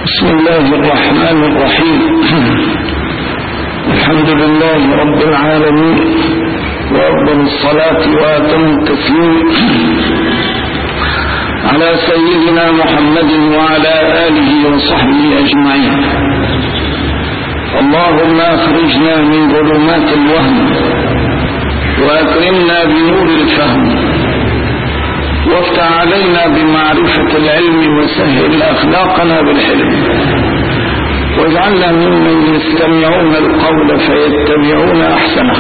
بسم الله الرحمن الرحيم. الحمد لله رب العالمين، وأفضل الصلاة وأتم التسليم على سيدنا محمد وعلى آله وصحبه أجمعين. اللهم أخرجنا من ظلمات الوهم وأكرمنا بنور الفهم، وافتح علينا بمعرفة العلم وسهل أخلاقنا بالحلم، واجعلنا ممن يستمعون القول فيتبعون أحسنه.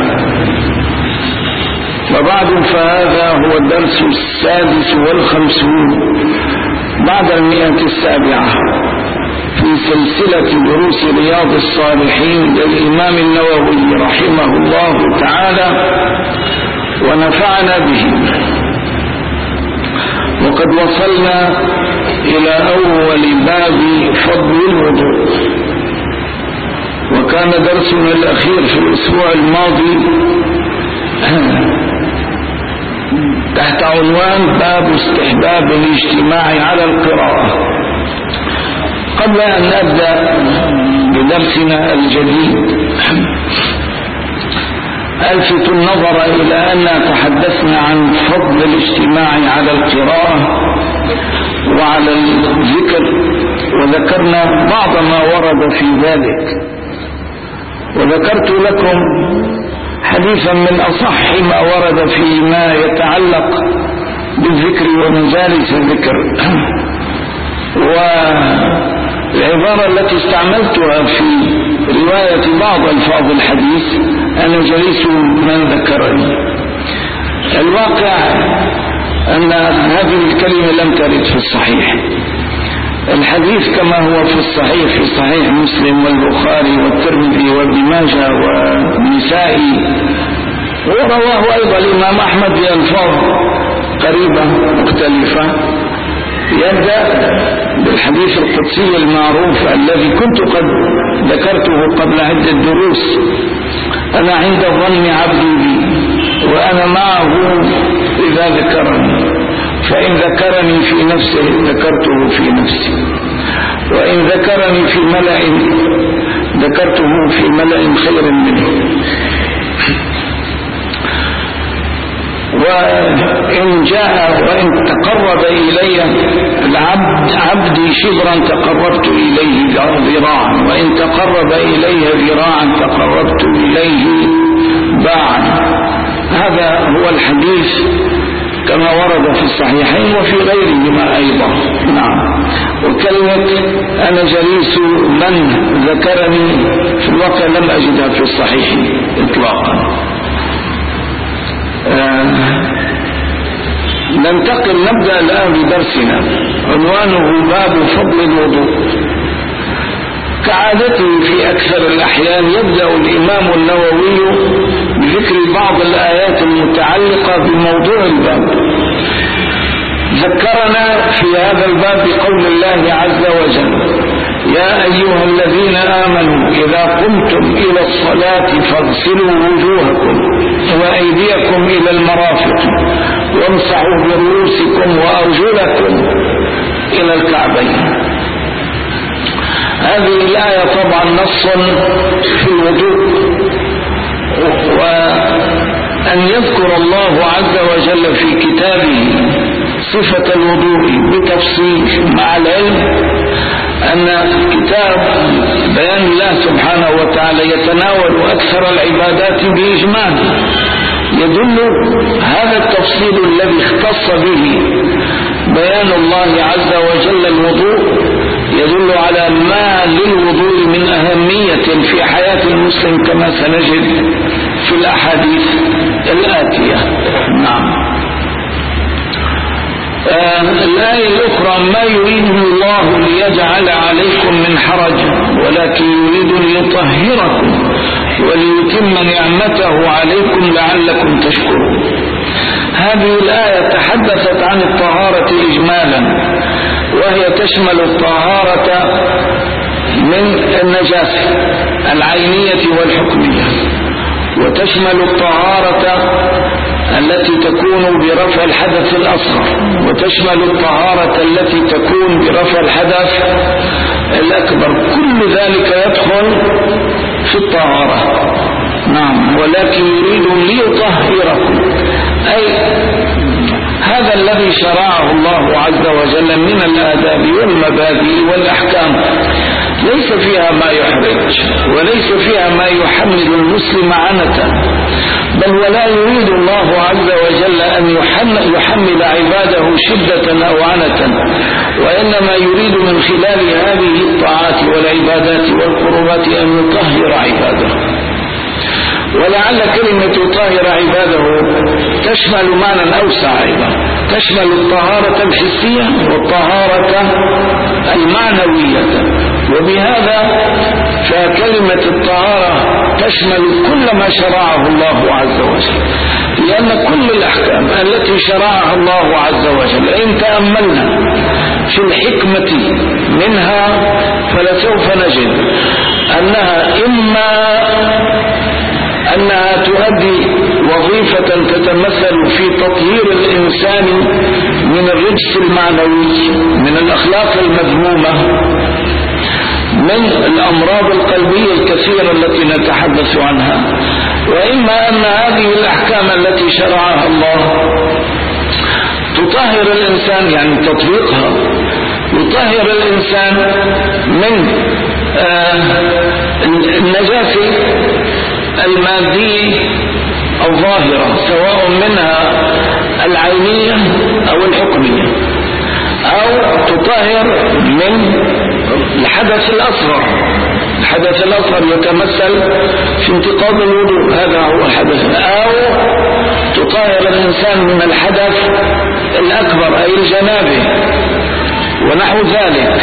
وبعد، فهذا هو الدرس 56 بعد 107 في سلسلة دروس رياض الصالحين للإمام النووي رحمه الله تعالى ونفعنا به. وقد وصلنا إلى أول باب فضل الوضوء، وكان درسنا الأخير في الأسبوع الماضي تحت عنوان باب استحباب الاجتماع على القراءة. قبل أن نبدأ بدرسنا الجديد ألفت النظر إلى أن تحدثنا عن فضل الاجتماع على القراءة وعلى الذكر، وذكرنا بعض ما ورد في ذلك، وذكرت لكم حديثا من أصح ما ورد فيما يتعلق بالذكر ومجالس الذكر. والعبارة التي استعملتها في رواية بعض ألفاظ الحديث أنا جليس من ذكرني. الواقع أن هذه الكلمة لم ترد في الصحيح. الحديث كما هو في الصحيح، في صحيح مسلم والبخاري والترمذي وابن ماجه والنسائي، ورواه أيضا الإمام أحمد بألفاظ قريبة مختلفة. يبدأ بالحديث القدسي المعروف الذي كنت قد ذكرته قبل عدة دروس: أنا عند ظن عبدي بي وأنا معه إذا ذكرني، فإن ذكرني في نفسه ذكرته في نفسي، وإن ذكرني في ملأ ذكرته في ملأ خير منه، وإن تقرب إلي العبد عبدي شبرا تقربت إليه ذراعا، وإن تقرب إلي ذراعا تقربت إليه باعا. هذا هو الحديث كما ورد في الصحيحين وفي غيرهما أيضا. نعم. وكلمة أنا جليس من ذكرني في الواقع لم أجدها في الصحيح إطلاقا. نبدأ الآن بدرسنا، عنوانه باب فضل الوضوء. كعادته في أكثر الأحيان يبدأ الإمام النووي بذكر بعض الآيات المتعلقة بموضوع الباب. ذكرنا في هذا الباب بقول الله عز وجل: يا أيها الذين آمنوا إذا قمتم إلى الصلاة فاغسلوا وجوهكم وأيديكم إلى المرافق وامسحوا برؤوسكم وأرجلكم إلى الكعبين. هذه الآية طبعا نص في الوضوء، وأن يذكر الله عز وجل في كتابه صفة الوضوء بتفصيل مع العلم أن كتاب بيان الله سبحانه وتعالى يتناول أكثر العبادات بإجمال، يدل هذا التفصيل الذي اختص به بيان الله عز وجل الوضوء يدل على ما للوضوء من أهمية في حياة المسلم كما سنجد في الأحاديث الآتية. نعم. الآية الأخرى: ما يريد الله ليجعل عليكم من حرج ولكن يريد ليطهركم وليتم نعمته عليكم لعلكم تشكرون. هذه الآية تحدثت عن الطهارة إجمالا، وهي تشمل الطهارة من النجاسة العينية والحكمية، وتشمل الطهارة التي تكون برفع الحدث الأصغر، وتشمل الطهارة التي تكون برفع الحدث الأكبر، كل ذلك يدخل في الطهارة. نعم، ولكن يريد ليطهركم، أي هذا الذي شرعه الله عز وجل من الآداب والمبادئ والأحكام ليس فيها ما يحرج وليس فيها ما يحمل المسلم عنة، بل ولا يريد الله عز وجل أن يحمل عباده شدة أو عنة، وإنما يريد من خلال هذه الطاعات والعبادات والقربات أن يطهر عباده. ولعل كلمة طاهر عباده تشمل معنى أوسع أيضا، تشمل الطهارة الحسية والطهارة المعنوية، وبهذا فكلمة الطهارة تشمل كل ما شرعه الله عز وجل، لأن كل الأحكام التي شرعها الله عز وجل إن تأملنا في الحكمة منها فلسوف نجد أنها إما أنها تؤدي وظيفة تتمثل في تطهير الإنسان من الرجس المعنوي، من الأخلاق المذمومة، من الأمراض القلبية الكثيرة التي نتحدث عنها، وإما أن هذه الأحكام التي شرعها الله تطهر الإنسان، يعني تطبيقها يطهر الإنسان من النجاسة المادية الظاهرة، سواء منها العينية أو الحكمية، أو تطهر من الحدث الأصغر. الحدث الأصغر يتمثل في انتقاض الوضوء، هذا هو الحدث، أو تطهر الإنسان من الحدث الأكبر أي الجنابة ونحو ذلك.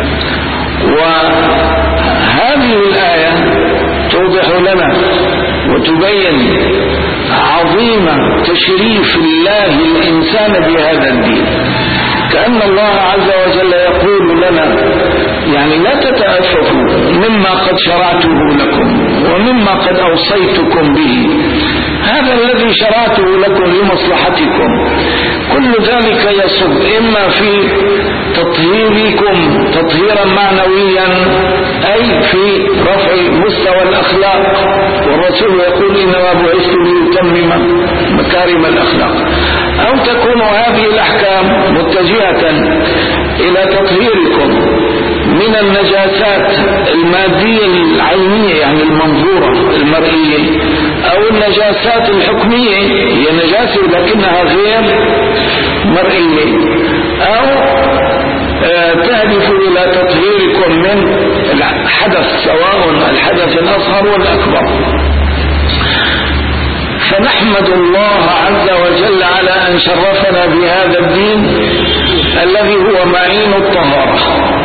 وهذه الآية توضح لنا وتبين عظيم تشريف الله الإنسان بهذا الدين، كأن الله عز وجل يقول لنا يعني لا تتأففوا مما قد شرعته لكم ومما قد أوصيتكم به، هذا الذي شرعته لكم لمصلحتكم، كل ذلك يصب إما في تطهيركم تطهيرا معنويا أي في رفع مستوى الأخلاق، والرسول يقول إنما بعثت لأتمم مكارم الأخلاق، أو تكون هذه الأحكام متجهة إلى تطهيركم من النجاسات المادية العينية يعني المنظورة المرئية، أو النجاسات الحكمية هي نجاسة لكنها غير مرئية، أو تهدف إلى تطهيركم من الحدث سواء الحدث الأصغر والأكبر. فنحمد الله عز وجل على أن شرفنا بهذا الدين الذي هو معين الطهارة،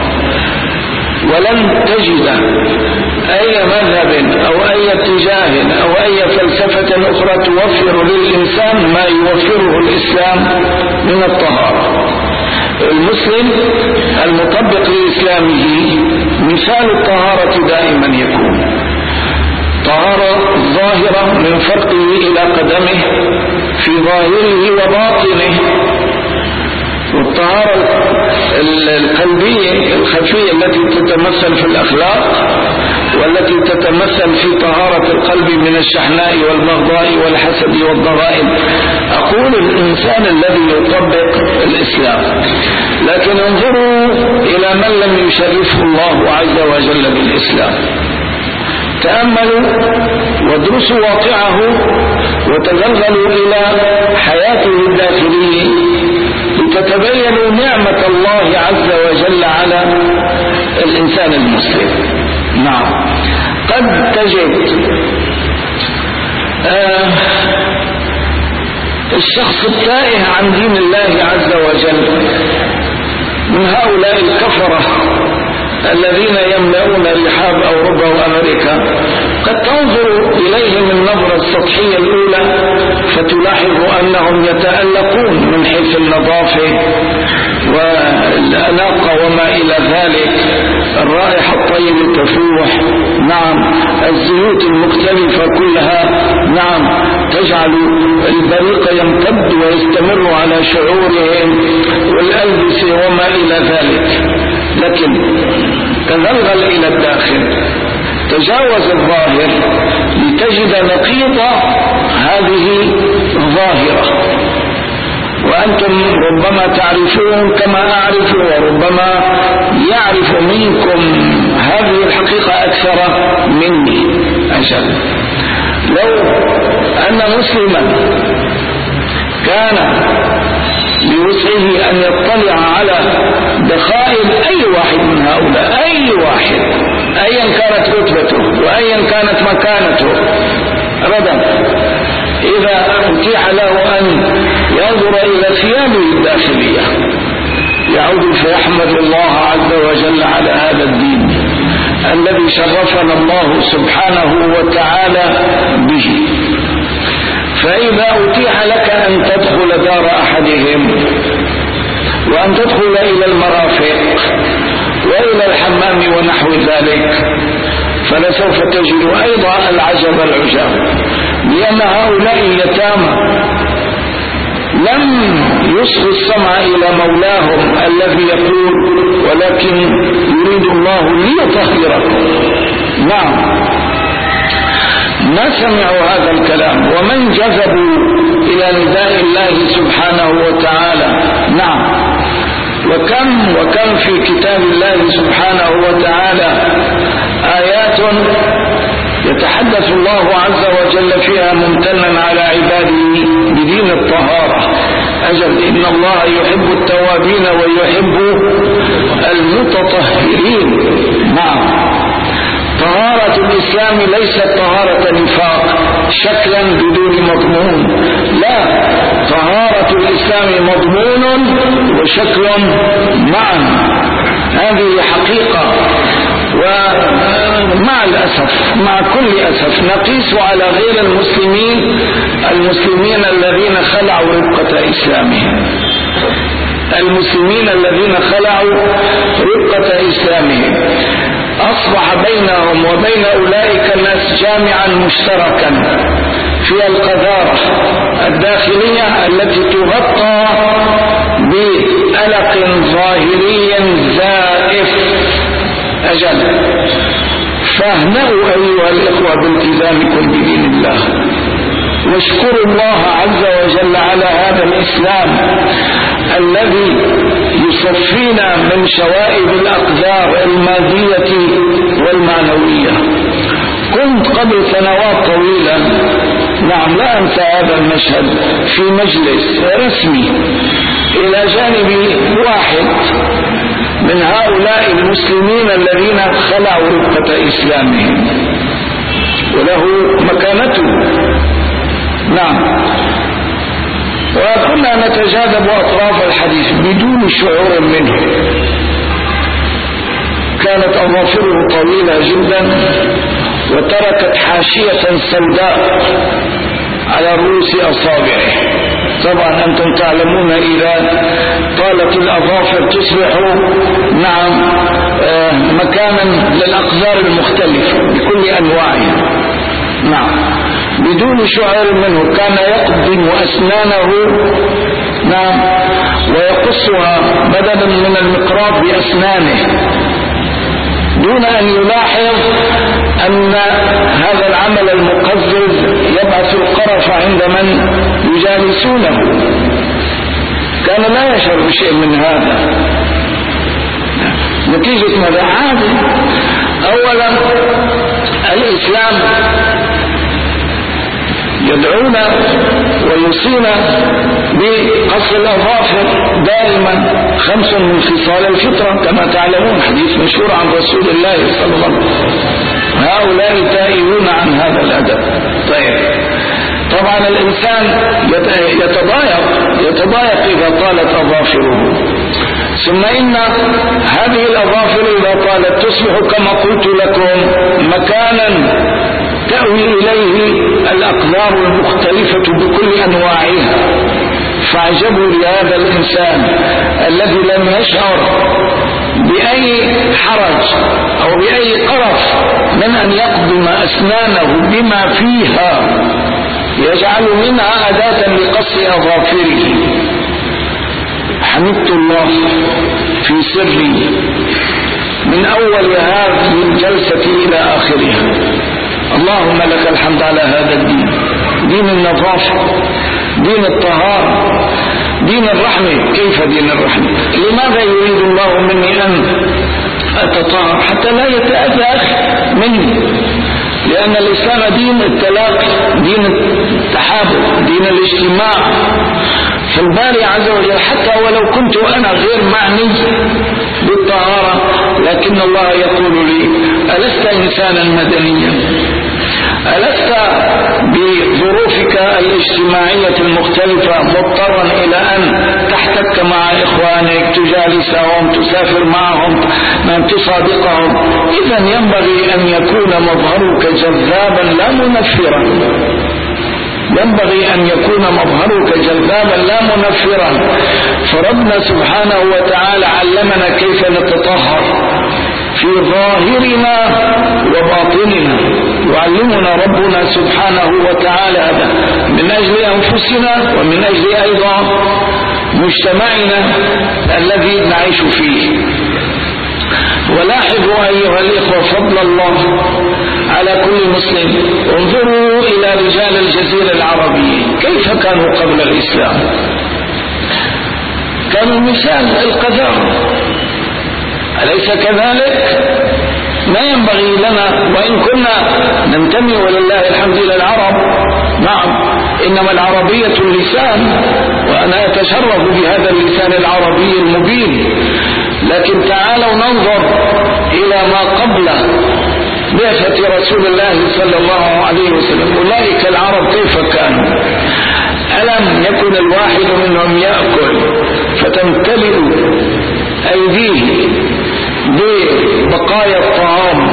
ولن تجد أي مذهب أو أي اتجاه أو أي فلسفة أخرى توفر للإنسان ما يوفره الإسلام من الطهارة. المسلم المطبق لإسلامه مثال الطهارة دائما يكون طهارة ظاهرة من فرقه إلى قدمه في ظاهره وباطنه، والطهارة القلبية الخفية التي تتمثل في الأخلاق والتي تتمثل في طهارة القلب من الشحناء والبغضاء والحسد والضغائن. أقول الإنسان الذي يطبق الإسلام، لكن انظروا إلى من لم يشرفه الله عز وجل بالإسلام، تأملوا وادرسوا واقعه وتغلغلوا إلى حياته الداخلية لتتبينوا نعمة الله عز وجل على الإنسان المسلم. نعم، قد تجد الشخص التائه عن دين الله عز وجل من هؤلاء الكفرة الذين يملؤون رحاب أوروبا وأمريكا، قد تنظر إليهم النظرة السطحية الأولى فتلاحظ أنهم يتألقون من حيث النظافة والأناقة وما إلى ذلك، الرائحة الطيبة تفوح، نعم، الزيوت المختلفة كلها، نعم، تجعل البريق يمتد ويستمر على شعورهم والألبسة وما إلى ذلك. لكن تغلغل إلى الداخل، تجاوز الظاهر لتجد نقيض هذه الظاهرة. وأنتم ربما تعرفون كما أعرف، وربما يعرف منكم هذه الحقيقة أكثر مني. أجل لو أن مسلما كان بوسعه أن يطلع على دخائل أي واحد من هؤلاء، أي واحد أيا كانت رتبته وأيا كانت مكانته أبدا، إذا أتيح له أن ينظر إلى ثيابه الداخلية يعود فيحمد الله عز وجل على هذا الدين الذي شرفنا الله سبحانه وتعالى به. فإذا أتيح لك أن تدخل دار أحدهم وأن تدخل إلى المرافق وإلى الحمام ونحو ذلك، فلسوف تجد أيضا العجب العجاب، لأن هؤلاء اليتامى لم يصغوا السمع إلى مولاهم الذي يقول ولكن يريد الله ليطهركم. نعم، ما سمعوا هذا الكلام، ومن جذبوا إلى نداء الله سبحانه وتعالى. نعم، وكم في كتاب الله سبحانه وتعالى آيات يتحدث الله عز وجل فيها ممتنا على عباده بدين الطهارة. أجل إن الله يحب التوابين ويحب المتطهرين. نعم، طهارة الإسلام ليست طهارة نفاق شكلا بدون مضمون، لا، طهارة الإسلام مضمون وشكل معا. هذه حقيقة، ومع الأسف مع كل أسف نقيس على غير المسلمين الذين خلعوا رقة إسلامهم، المسلمين الذين خلعوا رقة إسلامهم. أصبح بينهم وبين أولئك الناس جامعا مشتركا في القذارة الداخلية التي تغطى بألق ظاهري زائف. أجل فاهنأوا أيها الإخوة بالتزامكم بدين الله، واشكروا الله عز وجل على هذا الإسلام الذي يصفينا من شوائب الأقدار المادية والمعنوية. كنت قبل سنوات طويلة، نعم لا أنسى هذا المشهد، في مجلس رسمي إلى جانب واحد من هؤلاء المسلمين الذين خلعوا رقة إسلامهم وله مكانته. نعم، وكنا نتجاذب أطراف الحديث بدون شعور منه. كانت أظافره طويلة جدا وتركت حاشية سوداء على رؤوس أصابعه. طبعا أنتم تعلمون إذا طالت الأظافر تصبح نعم مكانا للأقذار المختلفة بكل أنواعها. نعم، بدون شعور منه كان يقدم أسنانه نعم ويقصها بدلا من المقراط بأسنانه دون أن يلاحظ أن هذا العمل المقزز يبعث القرف عند من يجالسونه. كان لا يشعر بشيء من هذا. نتيجة ماذا؟ عادي. أولا الإسلام يدعونا ويوصينا بقص الأظافر دائما، 5 من خصال الفطرة كما تعلمون، حديث مشهور عن رسول الله صلى الله عليه وسلم. هؤلاء تائهون عن هذا الأدب. طيب، طبعا الإنسان يتضايق إذا طالت أظافره، ثم إن هذه الأظافر إذا طالت تصبح كما قلت لكم مكانا تأوي إليه الأقدار المختلفة بكل أنواعها. فعجبوا لهذا الإنسان الذي لم يشعر بأي حرج أو بأي قرف من أن يقدم أسنانه بما فيها يجعل منها أداة لقص أظافره. حمدت الله في سري من أول هذه الجلسة إلى آخرها. اللهم لك الحمد على هذا الدين، دين النظافة، دين الطهارة، دين الرحمة. كيف دين الرحمة؟ لماذا يريد الله مني أن أتطهر؟ حتى لا يتأذى أخي مني، لأن الإسلام دين التلاقي، دين التحابب، دين الاجتماع. فالباري عز وجل حتى ولو كنت أنا غير معني بالطهارة، لكن الله يقول لي: ألست إنسانا مدنيا؟ ألست بظروفك الاجتماعية المختلفة مضطرا إلى أن تحتك مع إخوانك، تجالسهم، تسافر معهم، من تصادقهم؟ إذا ينبغي أن يكون مظهرك جذابا لا منفرا، ينبغي أن يكون مظهرك جذابا لا منفرا. فربنا سبحانه وتعالى علمنا كيف نتطهر في ظاهرنا وباطننا، يعلمنا ربنا سبحانه وتعالى هذا من أجل أنفسنا ومن أجل أيضا مجتمعنا الذي نعيش فيه. ولاحظوا أيها الإخوة فضل الله على كل مسلم. انظروا إلى رجال الجزيرة العربية كيف كانوا قبل الإسلام. كانوا مثال القذارة، أليس كذلك؟ ما ينبغي لنا، وإن كنا ننتمي ولله الحمد إلى العرب، نعم، إنما العربية اللسان، وأنا أتشرف بهذا اللسان العربي المبين. لكن تعالوا ننظر إلى ما قبل بعثة رسول الله صلى الله عليه وسلم. أولئك العرب كيف كانوا؟ ألم يكن الواحد منهم يأكل فتمتلئ أيديه ببقايا الطعام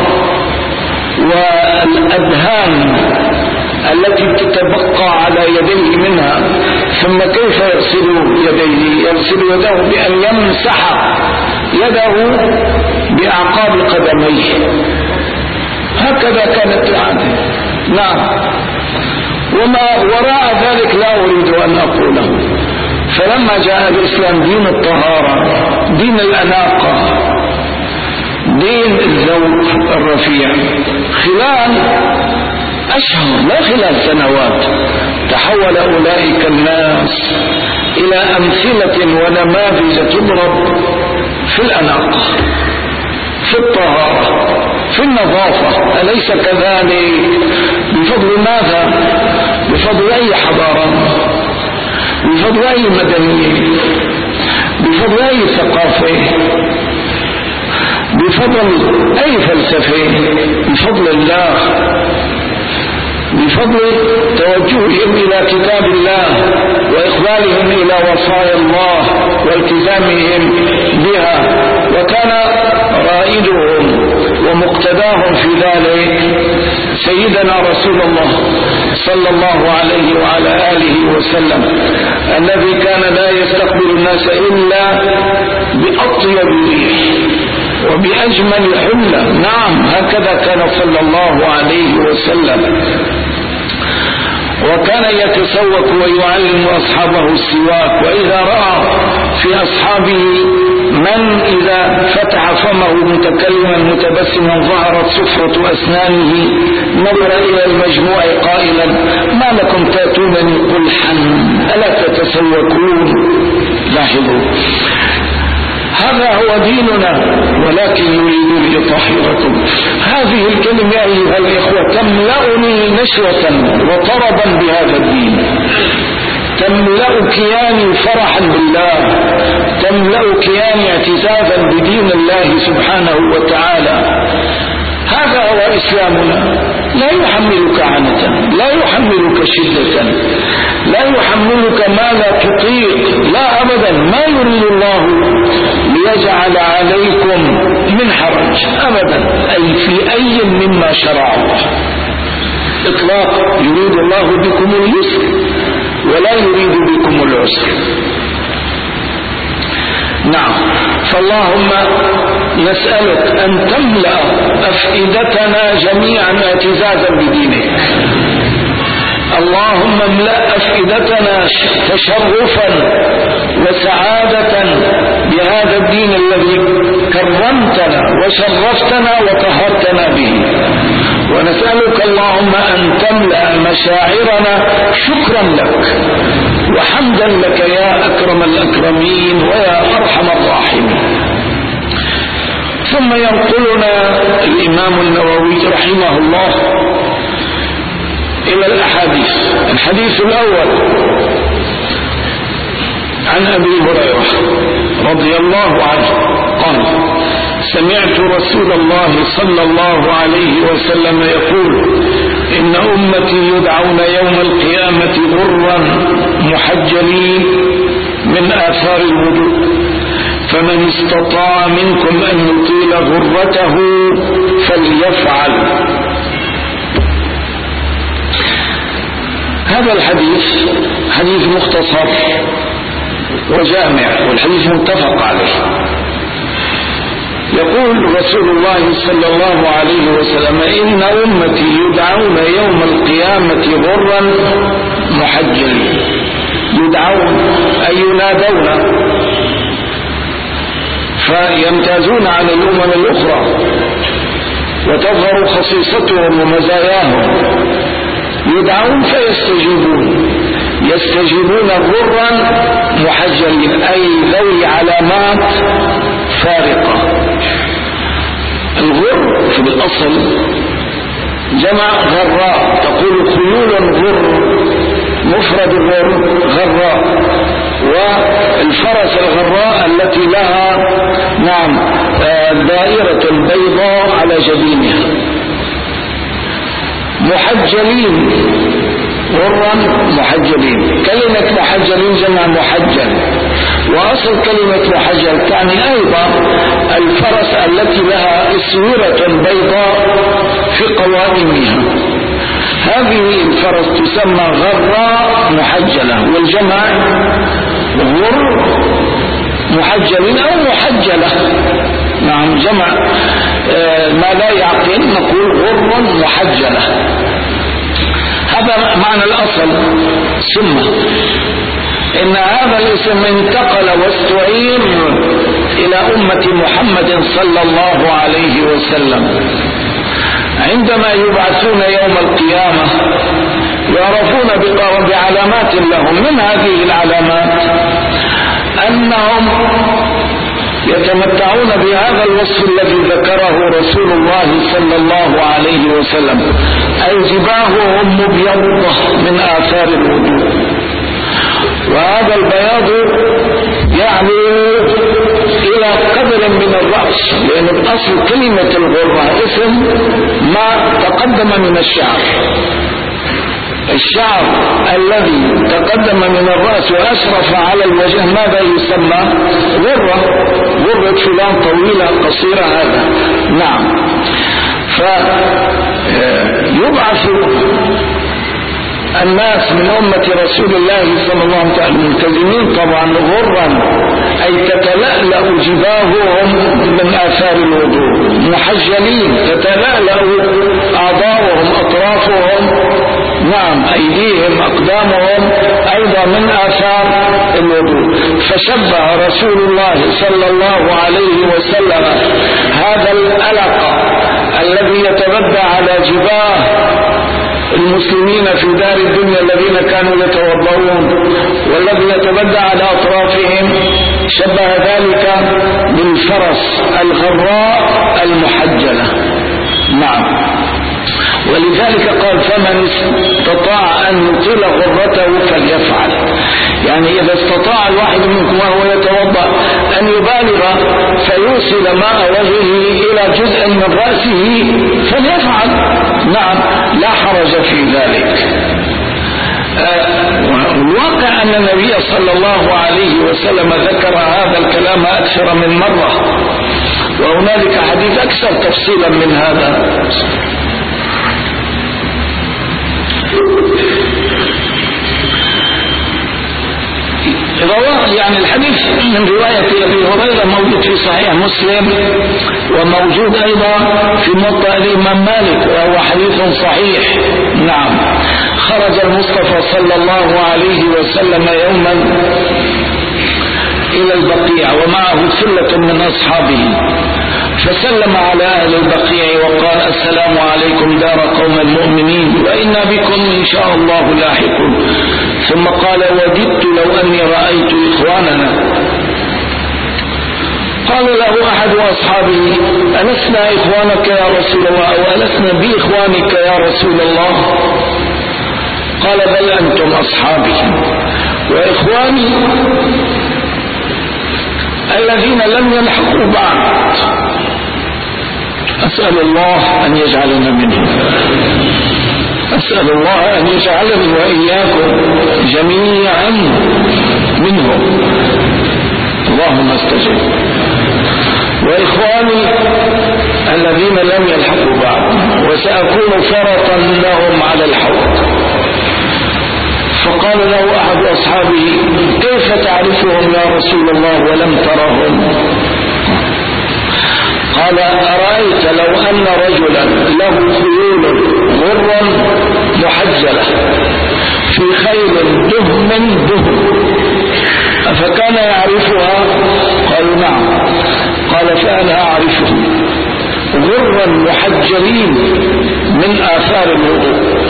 والأدهان التي تتبقى على يديه منها، ثم كيف يغسل يديه؟ يغسل يده بأن يمسح يده بأعقاب قدميه. هكذا كانت العادة. نعم، وما وراء ذلك لا أريد أن أقوله. فلما جاء الإسلام دين الطهارة، دين الأناقة، دين الذوق الرفيع، خلال أشهر لا خلال سنوات تحول أولئك الناس إلى أمثلة ونماذج تضرب في الأناقة، في الطهارة، في النظافة. أليس كذلك؟ بفضل ماذا؟ بفضل أي حضارة؟ بفضل أي مدنية؟ بفضل أي ثقافة؟ بفضل أي فلسفة؟ بفضل الله، بفضل توجههم إلى كتاب الله وإقبالهم إلى وصايا الله والتزامهم بها. وكان رائدهم ومقتداهم في ذلك سيدنا رسول الله صلى الله عليه وعلى آله وسلم، الذي كان لا يستقبل الناس إلا بأطيب ريح وبأجمل حلة. نعم، هكذا كان صلى الله عليه وسلم. وكان يتسوق ويعلم أصحابه السواك، وإذا رأى في أصحابه من إذا فتح فمه متكلما متبسما ظهرت صفرة أسنانه نظر إلى المجموع قائلا: ما لكم تأتونني قلحا ألا تتسوقون؟ لاحظوا، هذا هو ديننا، ولكن يريد ليطهركم. هذه الكلمة أيها الإخوة تملأني نشوة وطربا بهذا الدين، تملأ كياني فرحا بالله، تملأ كياني اعتزازا بدين الله سبحانه وتعالى. هذا هو إسلامنا، لا يحملك عنة، لا يحملك شدة، لا يحملك ما لا تطيق، لا أبدا. ما يريد الله ليجعل عليكم من حرج أبدا، أي في أي مما شرع الله إطلاق. يريد الله بكم اليسر ولا يريد بكم العسر. نعم، فاللهم نسألك أن تملأ أفئدتنا جميعا اعتزازا بدينك. اللهم املأ أفئدتنا تشرفا وسعادة بهذا الدين الذي كرمتنا وشرفتنا وطهرتنا به، ونسألك اللهم أن تملأ مشاعرنا شكرا لك وحمدا لك يا أكرم الأكرمين ويا أرحم الراحمين. ثم ينقلنا الإمام النووي رحمه الله إلى الأحاديث. الحديث الأول عن أبي هريرة رضي الله عنه قال: سمعت رسول الله صلى الله عليه وسلم يقول: إن أمتي يدعون يوم القيامة غرا محجلين من آثار الوضوء، فمن استطاع منكم أن يطيل غرته فليفعل. هذا الحديث حديث مختصر وجامع، والحديث متفق عليه. يقول رسول الله صلى الله عليه وسلم: إن أمتي يدعون يوم القيامة غرا محجلين. يدعون أي ينادون، فيمتازون عن الأمم الأخرى وتظهر خصيصتهم ومزاياهم. يدعون يستجيبون غرا محجلين، أي ذوي علامات فارقة. الغر في الأصل جمع غراء، تقول خيول غر، مفرد غر غراء، والفرس الغراء التي لها دائرة بيضاء على جبينها. محجلين غرا محجلين، كلمة محجلين جمع محجل، وأصل كلمة محجل تعني أيضا الفرس التي لها اسورة بيضاء في قوائمها. هذه الفرس تسمى غراء محجلة، والجمع غر محجلين أو محجلة. نعم، جمع ما لا يعقل نقول غر محجلة. هذا معنى الأصل. ثم إن هذا الاسم انتقل واستعير إلى أمة محمد صلى الله عليه وسلم عندما يبعثون يوم القيامة، يعرفون بعلامات لهم. من هذه العلامات أنهم يتمتعون بهذا الوصف الذي ذكره رسول الله صلى الله عليه وسلم، أي جباههم مبيضة من آثار الوضوء. وهذا البياض يعني إلى قدر من الرأس، لأن الأصل كلمة الغرة اسم ما تقدم من الشعر. الشعر الذي تقدم من الرأس وأشرف على الوجه ماذا يسمى؟ غرة. غرة فلان طويلة قصيرة، هذا. نعم. فيبعث الناس من أمة رسول الله صلى الله عليه وسلم ملتزمين طبعا غرا، أي تتلألأ جباههم من آثار الوضوء، محجلين تتلألأ أعضاؤهم أطرافهم، نعم، أيديهم أقدامهم أيضا من آثار الوضوء. فشبه رسول الله صلى الله عليه وسلم هذا الألق الذي يتبدى على جباه المسلمين في دار الدنيا الذين كانوا يتوضؤون، والذي يتبدى على أطرافهم، شبه ذلك بالفرس الغراء المحجلة. نعم. ولذلك قال: فمن استطاع أن يطيل غرته فليفعل. يعني إذا استطاع الواحد منكم وهو يتوضأ أن يبالغ فيوصل ماء وجهه إلى جزء من رأسه فليفعل. نعم، لا حرج في ذلك. الواقع أن النبي صلى الله عليه وسلم ذكر هذا الكلام أكثر من مرة، وهنالك حديث أكثر تفصيلا من هذا. يعني الحديث من رواية أبي هريرة موجود في صحيح مسلم، وموجود أيضا في موطأ الإمام مالك، وهو حديث صحيح. نعم. خرج المصطفى صلى الله عليه وسلم يوما إلى البقيع ومعه ثلة من أصحابه، فسلم على أهل البقيع وقال: السلام عليكم دار قوم المؤمنين وإنا بكم إن شاء الله لاحقون. ثم قال: وددت لو أني رأيت إخواننا. قال له أحد أصحابه: ألسنا إخوانك يا رسول الله، أو ألسنا بإخوانك يا رسول الله؟ قال: بل أنتم أصحابي وإخواني الذين لم يلحقوا بعد. أسأل الله أن يجعلنا منهم، أسأل الله أن يجعلني وإياكم جميعا منهم، اللهم استجب. وإخواني الذين لم يلحقوا بعد، وسأكون فرطا لهم على الحوض. فقال له أحد أصحابه: كيف تعرفهم يا رسول الله ولم ترهم؟ قال: أرأيت لو أن رجلا له خيول غرا محجلة في خيل دهم أفكان يعرفها؟ قالوا: نعم. قال: فأنا أعرفهم غرا محجلين من آثار الوضوء.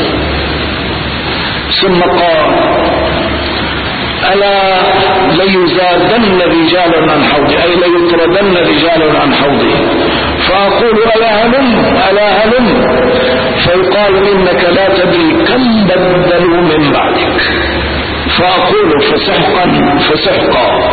ثم قال: ألا ليزادن رجال عن حوضي، أي ليطردن رجال عن حوضي، فأقول: ألا هلم، فيقال: إنك لا تدري كم بدلوا من بعدك، فأقول: فسحقا.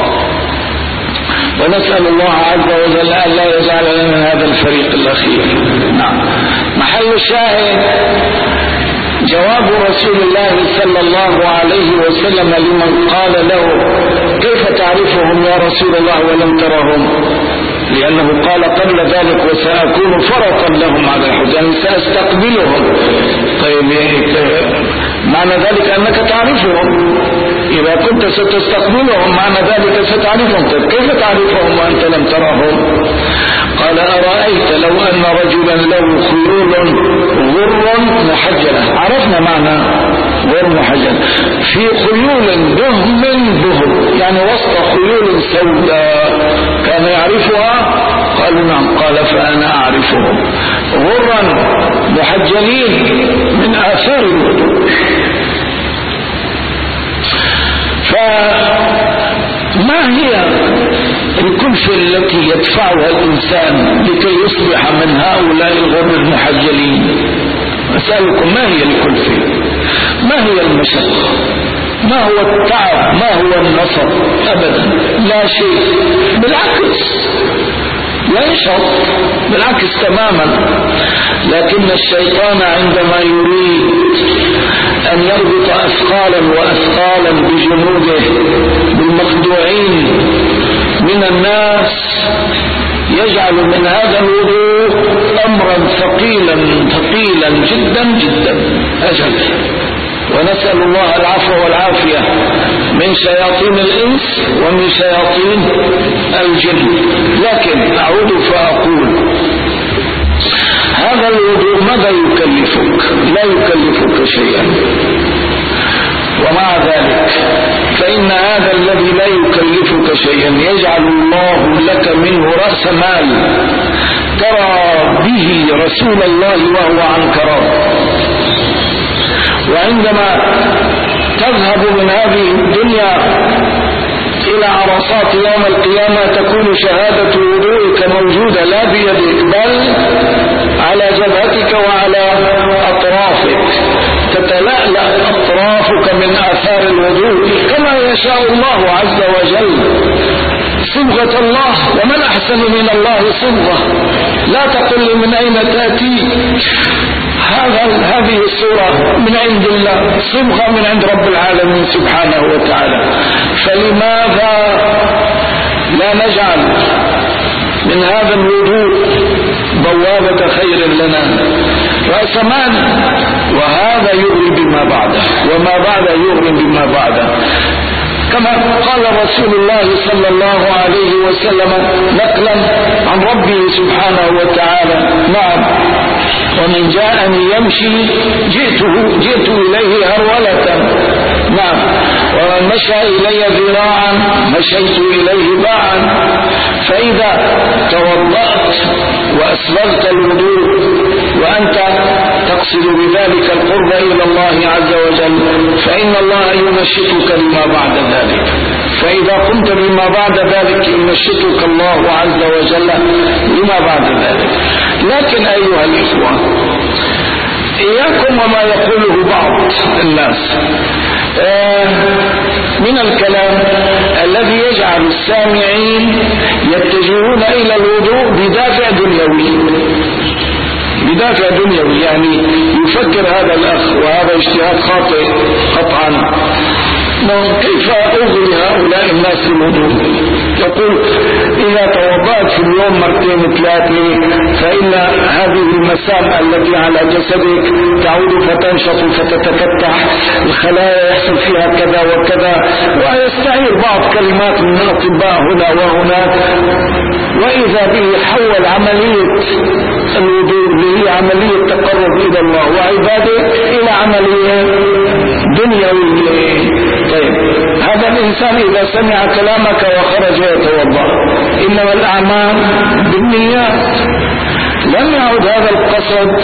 ونسأل الله عز وجل أن لا يجعلنا من هذا الفريق الأخير. نعم. محل الشاهد جواب رسول الله صلى الله عليه وسلم لمن قال له: كيف تعرفهم يا رسول الله ولم ترهم؟ لأنه قال قبل ذلك: وسأكون فرطا لهم على الحوض، يعني سأستقبلهم. طيب، معنى ذلك أنك تعرفهم. إذا كنت ستستقبلهم معنى ذلك ستعرفهم. طيب كيف تعرفهم وأنت لم ترهم؟ قال: أرأيت لو أن رجلا له خيول غر محجلة. عرفنا معنى غر محجلة، في خيول دهم يعني وسط خيول سوداء، كان يعرفها؟ قالوا: نعم. قال: فأنا أعرفهم غرا محجلين من آثار الوضوء. فما هي الكلفة التي يدفعها الإنسان لكي يصبح من هؤلاء الغر المحجلين؟ أسألكم: ما هي الكلفة؟ ما هي المشقة؟ ما هو التعب؟ ما هو النصب؟ أبدا لا شيء، بالعكس لا يشعر، بالعكس تماما. لكن الشيطان عندما يريد أن يربط أثقالا وأثقالا بجنوده بالمخدوعين من الناس، يجعل من هذا الوضوء أمرا ثقيلا جدا جدا أجل. ونسأل الله العفو والعافية من شياطين الإنس ومن شياطين الجن. لكن أعود فأقول: هذا الوضوء ماذا يكلفك؟ لا يكلفك شيئا. ومع ذلك فإن هذا الذي لا يكلفك شيئا يجعل الله لك منه رأس مال ترى به رسول الله وهو عنك راض. وعندما تذهب من هذه الدنيا إلى عرصات يوم القيامة تكون شهادة وضوئك موجودة لا بيدك بل على جبهتك وعلى أطرافك، تتلألأ أطرافك من آثار الوضوء كما يشاء الله عز وجل. صبغة الله، ومن أحسن من الله صبغة. لا تقل من أين تأتي، هذه الصورة من عند الله، صبغة من عند رب العالمين سبحانه وتعالى. فلماذا لا نجعل من هذا الوضوء بوابة خير لنا، رأس مال، وهذا يغري بما بعده، وما بعده يغري بما بعده. كما قال رسول الله صلى الله عليه وسلم نقلا عن ربه سبحانه وتعالى: نعم، ومن جاءني يمشي جئت إليه هرولة. نعم، ومن مشى إلي ذراعا مشيت إليه باعا. فإذا توضأت وأسبغت الوضوء وأنت تقصد بذلك القرب إلى الله عز وجل فإن الله ينشطك لما بعد ذلك. فإذا قمت بما بعد ذلك ينشطك الله عز وجل لما بعد ذلك. لكن أيها الإخوة، إياكم وما يقوله بعض الناس من الكلام الذي يجعل السامعين يتجهون إلى الوضوء بدافع دنيوي، يعني يفكر هذا الأخ وهذا اجتهاد خاطئ قطعا، كيف أغري هؤلاء الناس الوضوء؟ يقول إذا توضأت في اليوم مرتين ثلاثة فإن هذه المسام التي على جسدك تعود فتنشط فتتفتح الخلايا يحصل فيها كذا وكذا، ويستعير بعض كلمات من الأطباء هنا وهناك، وإذا به حول عملية الوضوء اللي هي عملية تقرب إلى الله وعباده إلى عملية دنيوية. طيب هذا الإنسان إذا سمع كلامك وخرج يتوضأ، إنما الأعمال بالنيات، لم يعد هذا القصد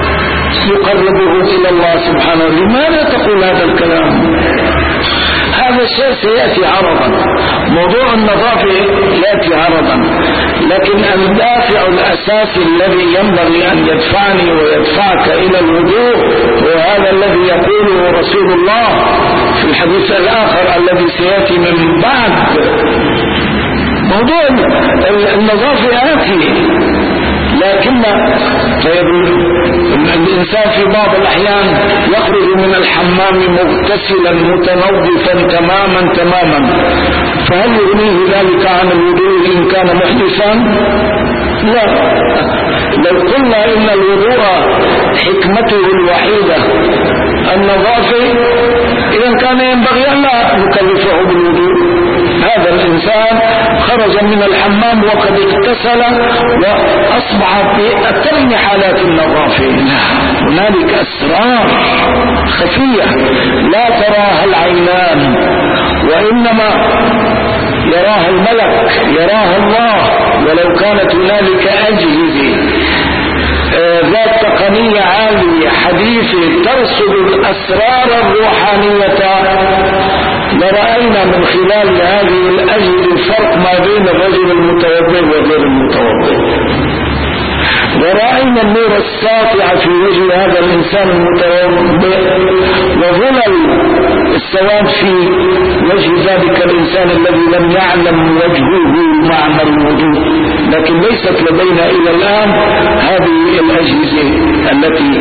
يقربه إلى الله سبحانه. لماذا تقول هذا الكلام؟ هذا الشيء سيأتي عرضا، موضوع النظافة يأتي عرضا، لكن الدافع الأساسي الذي ينبغي أن يدفعني ويدفعك إلى الوضوء هو هذا الذي يقوله رسول الله في الحديث الآخر الذي سيأتي من بعد. موضوع النظافة آتي، لكن طيب الإنسان في بعض الأحيان يخرج من الحمام مغتسلا متنظفا تماما، فهل يغنيه ذلك عن الوضوء إن كان محدثا؟ لا. لو قلنا إن الوضوء حكمته الوحيدة النظافة إذا كان ينبغي أن لا نكلفه بالوضوء. هذا الإنسان خرج من الحمام وقد اغتسل وأصبح في أتم حالات النظافة. هنالك أسرار خفية لا تراها العينان، وإنما يراها الملك، يراها الله. ولو كانت هنالك أجهزة ذات تقنية عالية حديثة ترصد الأسرار الروحانية لرأينا من خلال هذه الأجهزة الفرق ما بين الرجل المتوضئ وغير المتوضئ، ورأينا النور الساطع في وجه هذا الإنسان المتوضئ وظلل السواد في وجه ذلك الإنسان الذي لم يعلم وجهه معنى الوضوء. لكن ليست لدينا إلى الآن هذه الأجهزة التي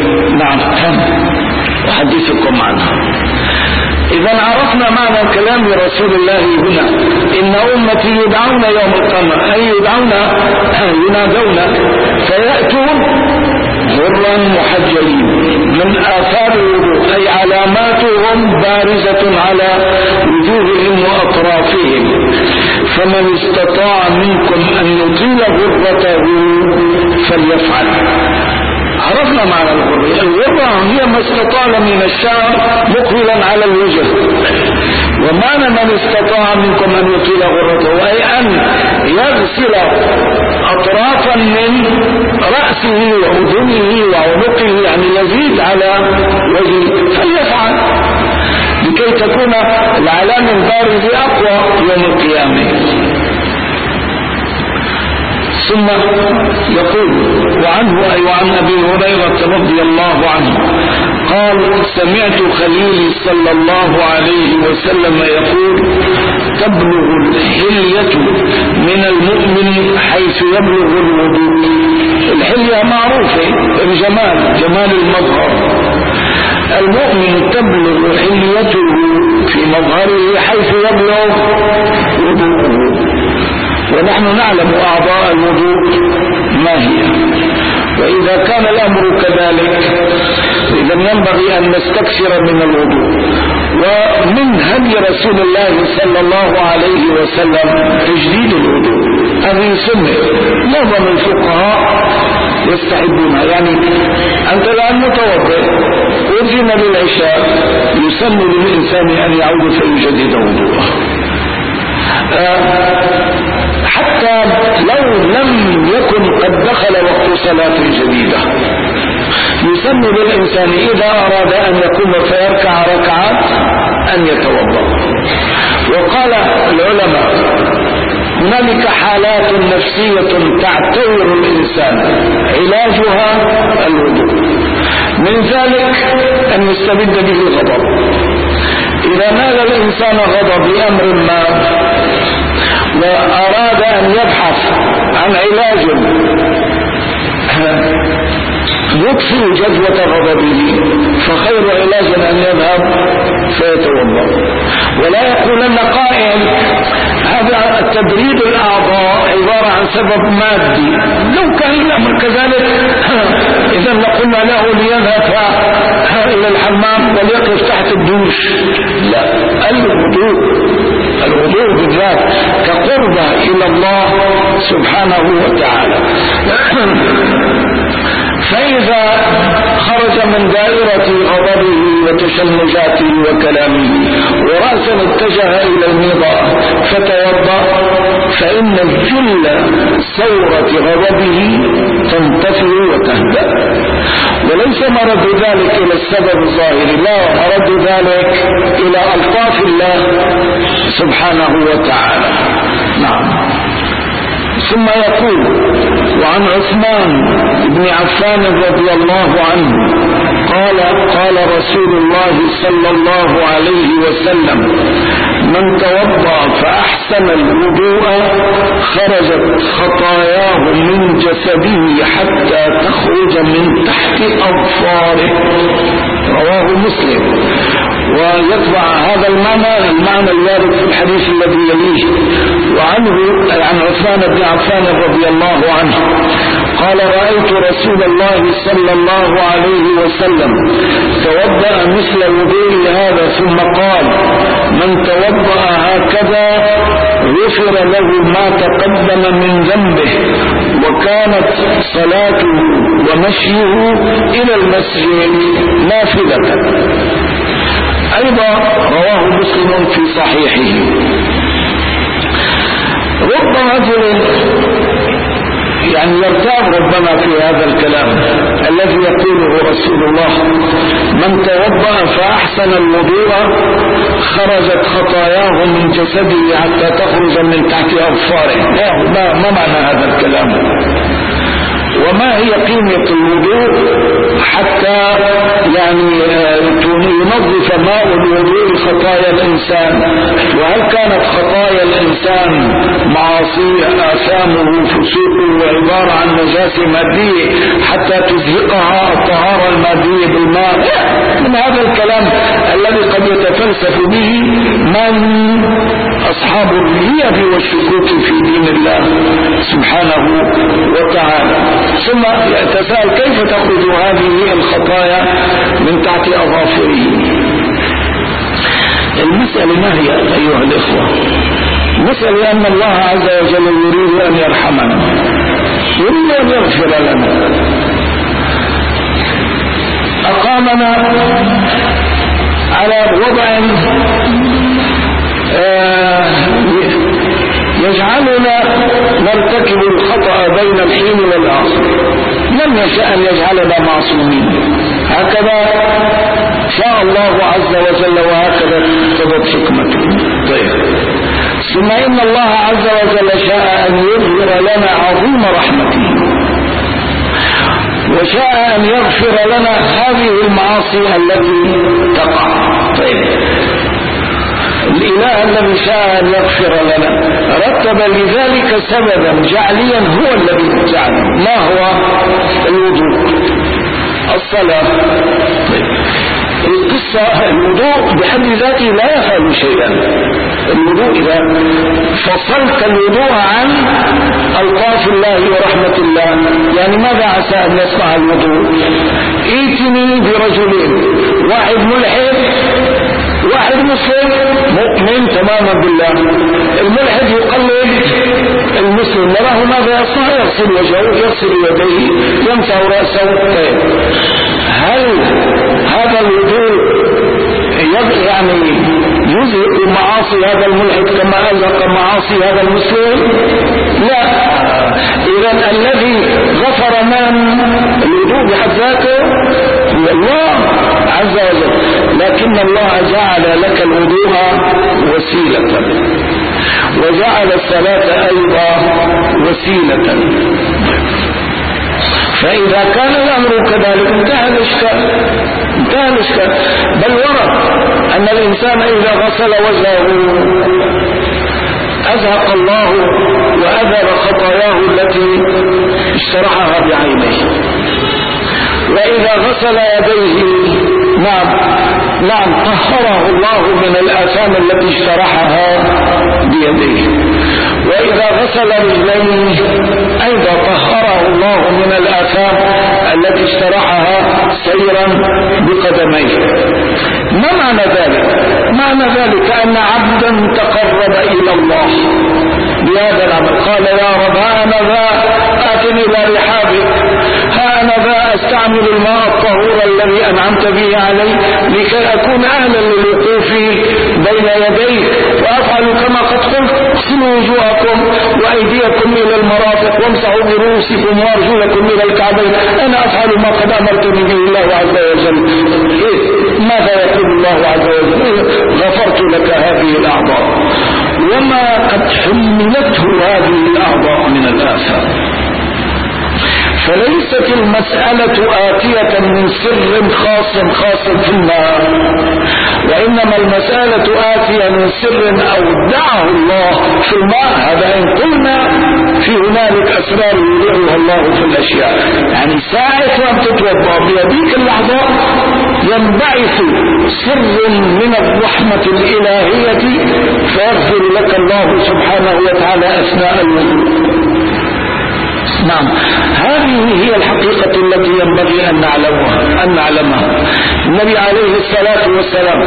أحدثكم عنها. إذا عرفنا معنى كلام رسول الله هنا، إن أمتي يدعون يوم القيامة، أي ينادون فيأتون غرا محجلين من آثار الوضوء، أي علاماتهم بارزة على وجوههم وأطرافهم. فمن استطاع منكم أن يطيل غرته فليفعل. عرفنا معنى الغرة. الغرة هي ما استطال من الشعر مقبلا على الوجه، ومعنى من استطاع منكم أن يطيل غرته أي أن يغسل أطرافا من رأسه وأذنه وعنقه، يعني يزيد على وجهه، فليفعل لكي تكون العلامة البارزة أقوى يوم القيامة. ثم يقول وعنه أي وعن أبي هريرة رضي الله عنه قال سمعت خليلي صلى الله عليه وسلم يقول تبلغ الحلية من المؤمن حيث يبلغ الوضوء. الحلية معروفة الجمال، جمال المظهر. المؤمن تبلغ حليته في مظهره حيث يبلغ وضوءه، ونحن نعلم أعضاء الوضوء ما هي. وإذا كان الأمر كذلك إذا ينبغي أن نستكثر من الوضوء. ومن هدي رسول الله صلى الله عليه وسلم تجديد الوضوء، هذه سنة معظم الفقهاء يستحبونها. يعني أنت الآن متوضئ أذن للعشاء يسن للإنسان أن يعود فيجدد وضوءه، حتى لو لم يكن قد دخل وقت صلاة جديدة يسن للإنسان إذا أراد أن يقوم فيركع ركعات أن يتوضأ. وقال العلماء هنالك حالات نفسية تعتبر الإنسان علاجها الوضوء، من ذلك أن يستبد به الغضب. إذا نال الإنسان غضب لأمر ما وأراد أن يبحث عن علاج يطفئ جذوة غضبه، فخير علاج أن يذهب فيتوضأ. ولا يقولن قائل هذا التبريد الأعضاء عبارة عن سبب مادي، لو كان الأمر كذلك إذا لقلنا له ليذهب إلى الحمام وليقف تحت الدوش. لا، الوضوء بالذات كقربة إلى الله سبحانه وتعالى. فإذا خرج من دائرة غضبه وتشنجاته وكلامه ورأسا اتجه إلى المضاء فتوضأ، فإن الجل ثورة غضبه تنتفي وتهدأ. وليس مرد ذلك إلى السبب الظاهري، لا، مرد ذلك إلى ألطاف الله سبحانه وتعالى. نعم. ثم يقول: وعن عثمان بن عفان رضي الله عنه قال رسول الله صلى الله عليه وسلم: من توضأ فأحسن الوضوء خرجت خطاياه من جسده حتى تخرج من تحت أظفاره. رواه مسلم. ويتبع هذا المعنى الوارد في الحديث الذي يليه. وعنه عن عثمان بن عفان رضي الله عنه قال: رأيت رسول الله صلى الله عليه وسلم توضأ مثل وضوء هذا ثم قال: من توضأ هكذا غفر له ما تقدم من ذنبه، وكانت صلاته ومشيه إلى المسجد نافلة. أيضا رواه مسلم في صحيحه. رب رجل يرتاب ربما في هذا الكلام الذي يقوله رسول الله: من توضأ فأحسن الوضوء خرجت خطاياه من جسده حتى تخرج من تحت أظفاره. ما معنى هذا الكلام؟ وما هي قيمة الوضوء حتى ينظف ماء الوضوء خطايا الإنسان؟ وهل كانت خطايا الإنسان معاصيه آثامه فسوقه عبارة عن نجاسة مادية حتى تزهقها الطهارة المادية بالماء؟ من هذا الكلام الذي قد يتفلسف به من أصحاب الريب والشكوك في دين الله سبحانه وتعالى. ثم يتساءل: كيف تخرج هذه الخطايا من تحت أظافره؟ المسألة ما هي أيها الإخوة؟ المسألة أن الله عز وجل يريد أن يرحمنا، يريد أن يغفر لنا. أقامنا على وضع يجعلنا نرتكب الخطأ بين الحين والآخر. لم يشاء أن يجعلنا معصومين، هكذا شاء الله عز وجل وهكذا اقتضت حكمته. طيب، ثم إن الله عز وجل شاء أن يظهر لنا عظيم رحمته، وشاء أن يغفر لنا هذه المعاصي التي تقع. طيب، الإله الذي شاء أن يغفر لنا رتب لذلك سببا جعليا هو الذي جعله. ما هو؟ الوضوء، الصلاة. القصة الوضوء بحد ذاته لا يفعل شيئا. الوضوء إذا فصلت الوضوء عن ألطاف الله ورحمة الله، ماذا عسى أن يصنع الوضوء؟ ائتني برجلين، واحد ملحد واحد مسلم مؤمن تماما بالله. الملحد يقلد المسلم، نراه ماذا يصنع؟ يغسل وجهه، يغسل يديه، يمسح رأسه. هل هذا يعني يزهق معاصي هذا الملحد كما أزهق معاصي هذا المسلم؟ لا. إذا الذي غفر من الوضوء بحد ذاته هو الله عز وجل، لكن الله جعل لك الوضوء وسيلة، وجعل الصلاة أيضا وسيلة. فإذا كان الأمر كذلك انتهى الإشكال. بل ورد أن الإنسان إذا غسل وجهه أزهق الله وأذهب خطاياه التي اشترحها بعينيه، وإذا غسل يديه نعم طهره الله من الآثام التي اشترحها بيديه، وإذا غسل رجليه أيضا طهره الله من الآثام التي اشترحها سيرا بقدميه. ما معنى ذلك؟ معنى ذلك أن عبدا تقرب إلى الله بهذا العمل، قال يا رب ها أنا ذا آتني إلى رحابك، ها أنا ذا أستعمل الماء الطهور الذي أنعمت به علي لكي أكون أهلا للوقوف بين يديك، وأفعل كما قد قلت اغسلوا وجوهكم وأيديكم إلى المرافق وامسحوا برؤوسكم وأرجلكم إلى الكعبين، أنا أفعل ما قد أمرتني به الله عز وجل. ماذا يقول الله عز وجل؟ غفرت لك هذه الأعضاء وما قد حملته هذه الأعضاء من الآثام. فليست المسألة آتية من سر خاص في النار، وإنما المسألة آتية من سر أودعه الله في الماء. هذا إن قلنا في هنالك أسرار يودعها الله في الأشياء، يعني ساعة وأن تتوضأ بيديك الأعضاء ينبعث سر من الرحمة الإلهية فيغفر لك الله سبحانه وتعالى أثناء الوضوء. نعم، هذه هي الحقيقة التي ينبغي أن نعلمها. النبي عليه الصلاة والسلام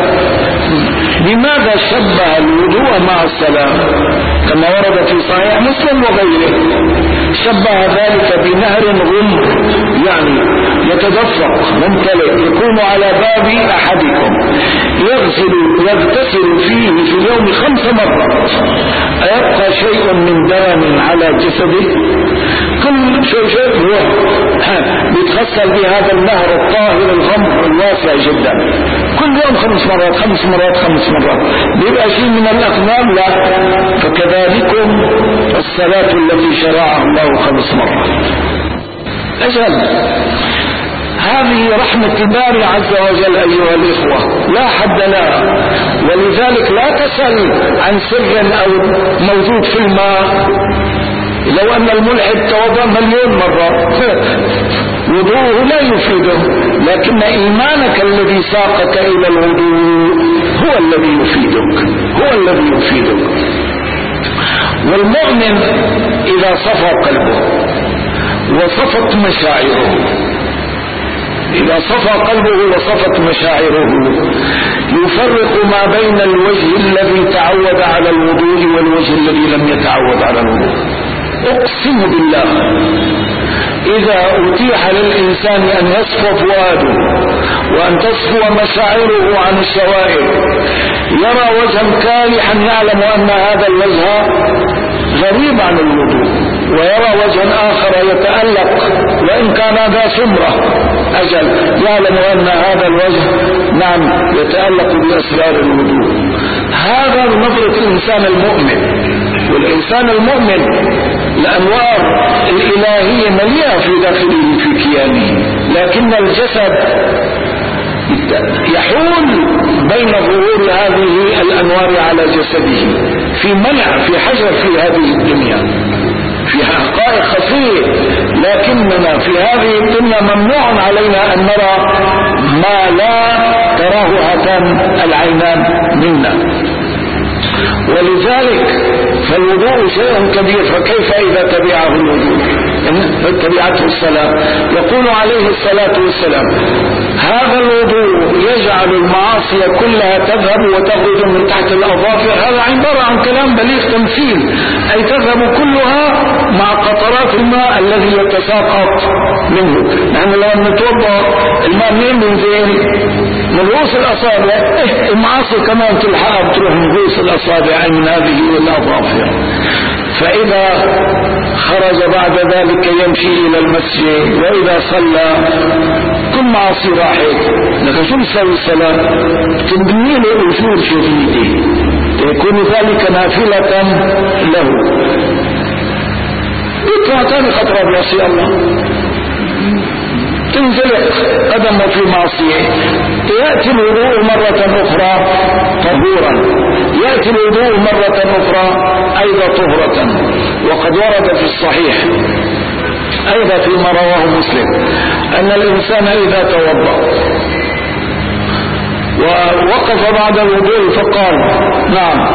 لماذا شبه الوضوء مع الصلاة؟ كما ورد في صحيح مسلم وغيره، شبه ذلك بنهر غمر، يعني يتدفق ممتلئ يكون على باب أحدكم يغتسل فيه في اليوم 5 مرات، أيبقى شيء من درن على جسده؟ كل شيء بيتغسل بهذا النهر الطاهر الغمر الواسع جدا، كل يوم 5 مرات 5 مرات 5 مرات، بيبقى شيء من الأقدام؟ لا. فكذلكم الصلاة التي شرعها الله 5 مرات. أجل هذه رحمة الباري عز وجل أيها الإخوة لا حد لها، ولذلك لا تسأل عن سر أو موجود في الماء. لو أن الملحد توضأ 1,000,000 مرة وضوءه لا يفيده، لكن إيمانك الذي ساقك إلى الوضوء هو الذي يفيدك. والمؤمن إذا صفى قلبه وصفت مشاعره، إذا صفى قلبه وصفت مشاعره يفرق ما بين الوجه الذي تعود على الوضوء والوجه الذي لم يتعود على الوضوء. أقسم بالله إذا أتيح للإنسان أن يصفى فؤاده وأن تصفو مشاعره عن الشوائب، يرى وجها كالحا يعلم أن هذا الوجه غريب عن الوضوء، ويرى وجها آخر يتألق وإن كان ذا سمرة أجل يعلم أن هذا الوجه يتألق بأسرار الوضوء. هذا نظرة الإنسان المؤمن. والإنسان المؤمن الأنوار الإلهية مليئة في داخله في كيانه، لكن الجسد يحول بين ظهور هذه الأنوار على جسده في منع، في حجر في هذه الدنيا، في حقائق خفية، لكننا في هذه الدنيا ممنوع علينا أن نرى ما لا تراه هاتان العينان منا. ولذلك فالوضوء شيء كبير، فكيف إذا تبعه الوضوء تبعته الصلاة؟ يقول عليه الصلاة والسلام هذا الوضوء يجعل المعاصي كلها تذهب وتخرج من تحت الأظافر. هذا عبارة عن كلام بليغ تمثيل، أي تذهب كلها مع قطرات الماء الذي يتساقط منه. نحن لما نتوضأ الماء منين بينزل؟ من رؤوس الأصابع. المعاصي كمان تلحقها بتروح من رؤوس الأصابع من هذه الأظافر. فإذا خرج بعد ذلك يمشي إلى المسجد، وإذا صلى كل معاصي راحت. لكن شو بيسوي الصلاة؟ تبني له أجور شديدة، يكون ذلك نافلة له. يطلع ثاني خطوة بيعصي الله، تنزلق قدمه في معصية، يأتي الوضوء مرة أخرى طهورا، يأتي الوضوء مرة أخرى أيضا طهرة. وقد ورد في الصحيح أيضا فيما رواه مسلم أن الإنسان إذا توضأ ووقف بعد الوضوء فقال نعم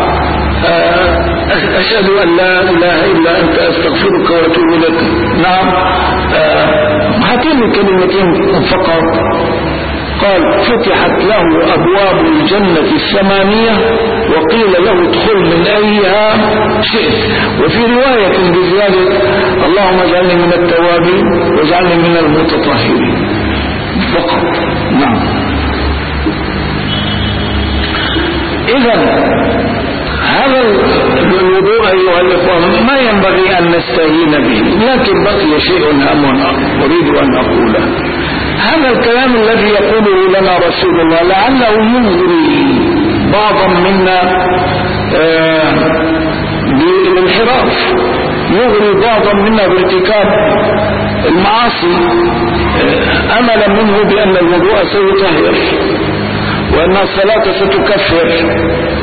أشهد أن لا إله إلا أنت أستغفرك وأتوب إليك، نعم هاتين الكلمتين فقط، قال فتحت له أبواب الجنة 8 وقيل له ادخل من أيها شئت. وفي رواية بزيادة اللهم اجعلني من التوابين واجعلني من المتطهرين فقط. نعم. إذن هذا الوضوء أيها الإخوان ما ينبغي أن نستهين به، لكن بقي شيء هام أريد أن أقوله. هذا الكلام الذي يقوله لنا رسول الله لعله يغري بعضا منا بالانحراف، يغري بعضا منا بارتكاب المعاصي أملا منه بأن الوضوء سيطهر وأن الصلاة ستكفر.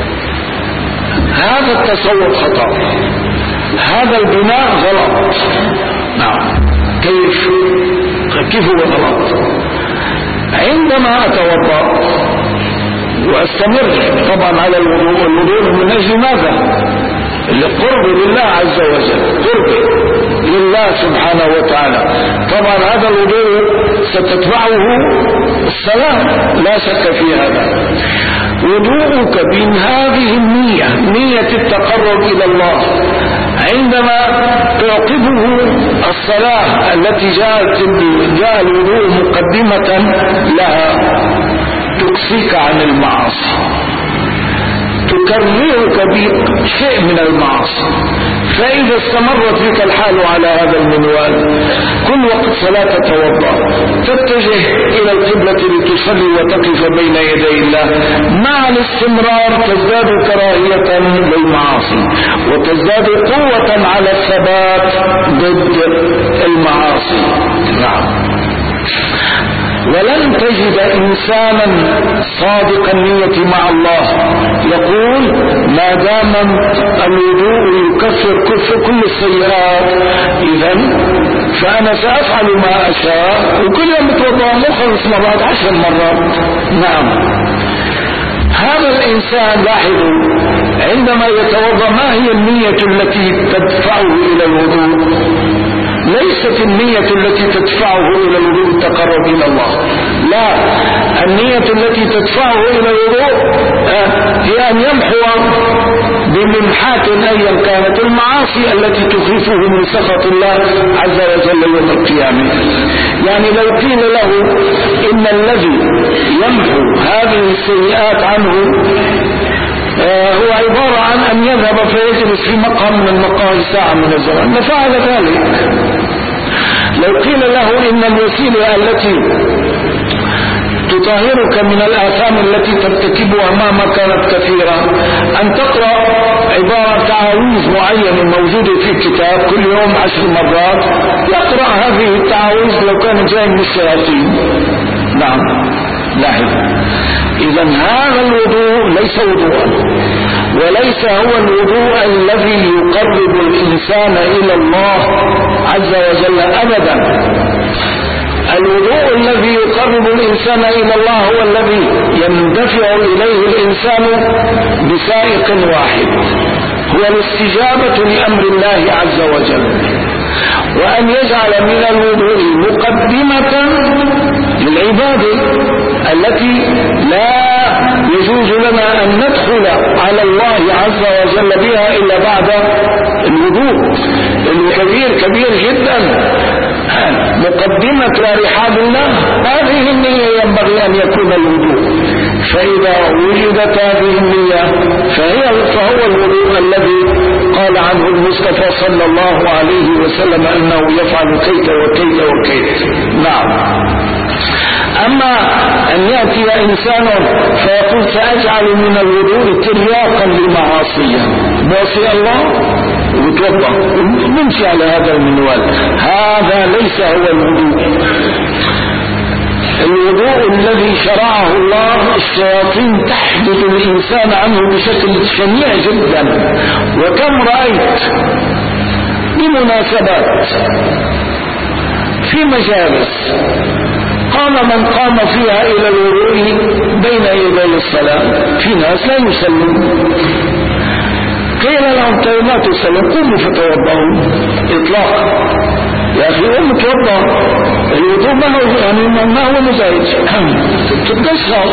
هذا التصور خطأ، هذا البناء غلط. نعم. كيف هو غلط؟ عندما أتوضأ وأستمر طبعا على الوضوء من أجل ماذا؟ القرب لله عز وجل، قرب لله سبحانه وتعالى. طبعا هذا الوضوء ستتبعه الصلاة لا شك في هذا. وضوءك من هذه النية، نية التقرب إلى الله، عندما تعقبه الصلاة التي جاء الوضوء مقدمة لها، تقصيك عن المعاصي، تكرهك بشيء من المعاصي. فإذا استمرت بك الحال على هذا المنوال، كل وقت صلاة تتوضأ تتجه إلى القبلة لتصلي وتقف بين يدي الله، مع الاستمرار تزداد كراهية للمعاصي وتزداد قوة على الثبات ضد المعاصي. نعم. ولن تجد إنسانا صادق النية مع الله يقول ما دام الوضوء يكفر كل السيئات إذن فأنا سأفعل ما أشاء، وكل يوم بتوضأ مخلص مرات 10 مرات. نعم. هذا الإنسان لاحظوا عندما يتوضأ ما هي النية التي تدفعه إلى الوضوء؟ ليست النية التي تدفعه إلى الوضوء التقرب إلى الله، لا، النية التي تدفعه إلى الوضوء هي أن يمحو بممحات أيا كانت المعاصي التي تخيفه من سخط الله عز وجل يوم القيامة. يعني لو قيل له إن الذي يمحو هذه السيئات عنه هو عبارة عن أن يذهب فيجلس في مقام من المقاهي ساعة من الزمان لفعل ذلك. لو قيل له إن الوسيلة التي تطهرك من الآثام التي ترتكبها مهما كانت كثيرة أن تقرأ عبارة تعاويذ معينة موجودة في الكتاب كل يوم 10 مرات، يقرأ هذه التعاويذ لو كان جاي من الشياطين. نعم. لاحظ، إذن هذا الوضوء ليس وضوءا، وليس هو الوضوء الذي يقرب الإنسان إلى الله عز وجل أبدا. الوضوء الذي يقرب الإنسان إلى الله هو الذي يندفع إليه الإنسان بسائق واحد، هو الاستجابة لأمر الله عز وجل، وأن يجعل من الوضوء مقدمة للعبادة التي لا يجوز لنا أن ندخل على الله عز وجل بها إلا بعد الوضوء. الكبير كبير جدا، مقدمة لرحاب الله، هذه النية ينبغي أن يكون الوضوء. فإذا وجدت هذه النية فهو الوضوء الذي قال عنه المصطفى صلى الله عليه وسلم أنه يفعل كيت وكيت وكيت. نعم. أما أن يأتي إنسان فيقول سأجعل من الوضوء ترياقا لمعاصيه، معصي الله وتوضأ نمشي على هذا المنوال، هذا ليس هو الوضوء. الوضوء الذي شرعه الله الشياطين تحدث الإنسان عنه بشكل شنيع جدا، وكم رأيت بمناسبات في مجالس قام من قام فيها إلى الوضوء بين يدي الصلاة، في ناس لا يصلون، قيل لهم طيب لا تصلوا قوموا فتوضؤوا إطلاقا. يا أخي قوم توضأ، الوضوء ما هو مزاج تتشرب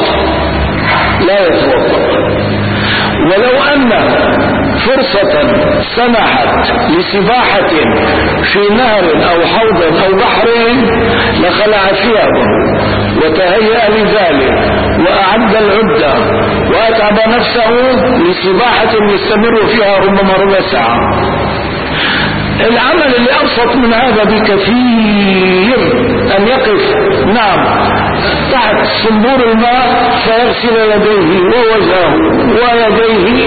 لا يتوضأ. ولو أن فرصة سمحت لسباحة في نهر أو حوض أو بحر لخلع ثيابه وتهيأ لذلك وأعد العدة وأتعب نفسه لسباحة يستمر فيها ربما ربع ساعة. العمل اللي أبسط من هذا بكثير أن يقف تحت صنبور الماء فيغسل يديه ووجهه ويديه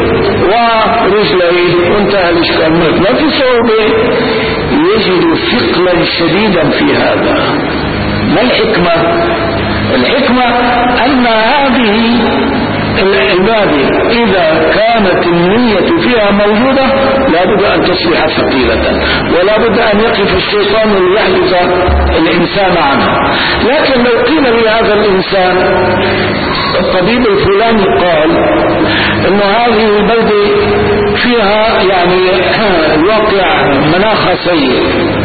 ورجليه وانتهى الإشكال. ما في صعوبة، يجد ثقلا شديدا في هذا. ما الحكمة؟ الحكمة أن هذه العبادة إذا كانت النية فيها موجودة لا بد أن تصبح ثقيلة، ولا بد أن يقف الشيطان ليحدث الإنسان عنها. لكن لو قيل لهذا الإنسان الطبيب الفلاني قال إنه هذه البلدة فيها الواقع مناخ سيء